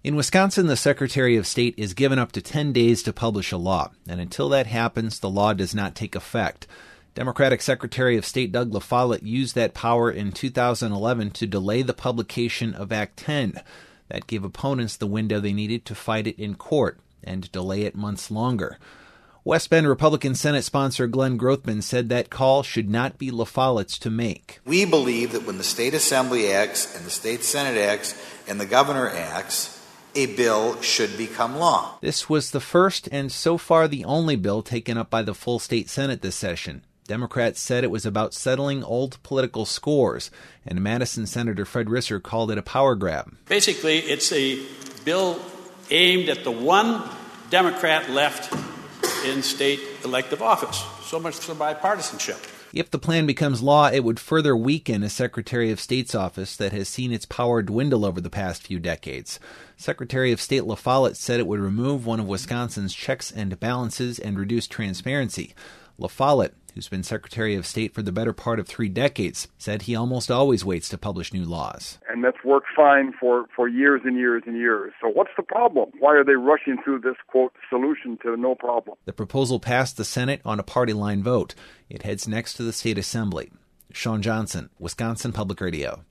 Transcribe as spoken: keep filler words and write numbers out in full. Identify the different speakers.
Speaker 1: In Wisconsin, the Secretary of State is given up to ten days to publish a law, and until that happens, the law does not take effect. Democratic Secretary of State Doug LaFollette used that power in two thousand eleven to delay the publication of Act ten. That gave opponents the window they needed to fight it in court and delay it months longer. West Bend Republican Senate sponsor Glenn Grothman said that call should not be LaFollette's to make.
Speaker 2: We believe that when the State Assembly acts and the State Senate acts and the Governor acts, a bill should become law.
Speaker 1: This was the first and so far the only bill taken up by the full state Senate this session. Democrats said it was about settling old political scores, and Madison Senator Fred Risser called it a power grab.
Speaker 3: Basically, it's a bill aimed at the one Democrat left in state elective office. So much for bipartisanship.
Speaker 1: If the plan becomes law, it would further weaken a Secretary of State's office that has seen its power dwindle over the past few decades. Secretary of State LaFollette said it would remove one of Wisconsin's checks and balances and reduce transparency. LaFollette, who's been Secretary of State for the better part of three decades, said he almost always waits to publish new laws.
Speaker 4: And that's worked fine for, for years and years and years. So what's the problem? Why are they rushing through this, quote, solution to no problem?
Speaker 1: The proposal passed the Senate on a party line vote. It heads next to the State Assembly. Sean Johnson, Wisconsin Public Radio.